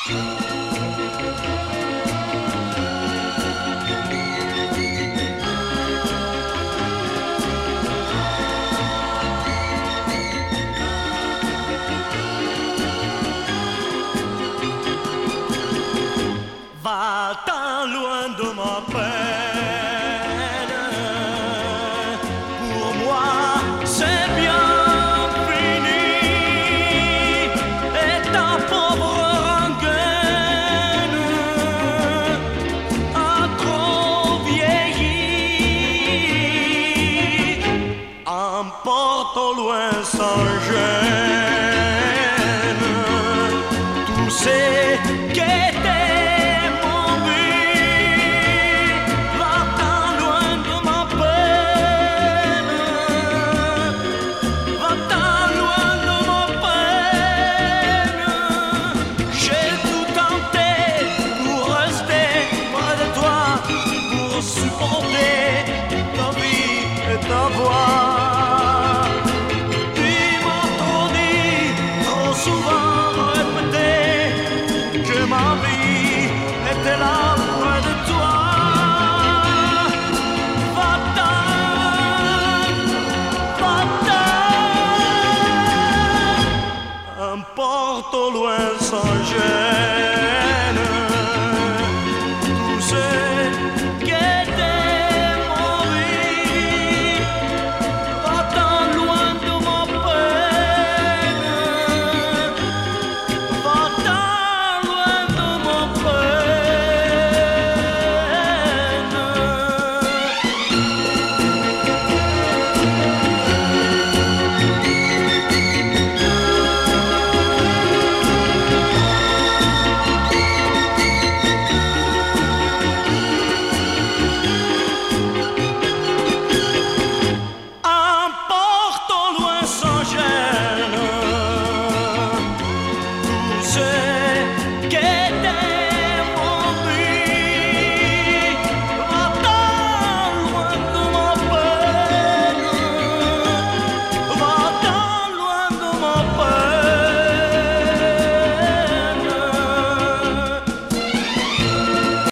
Va-t'en loin de ma peine. Pour moi, c'est bien fini. Et ta pauvre rengaine a trop vieilli. Emporte au loin sans gêne tous ces qu'étaient. Supporter ta vie et ta voix. Tu m'as trop dit, trop souvent répété que ma vie était là près de toi. Va-t'en, va-t'en, emporte au loin sans gêne.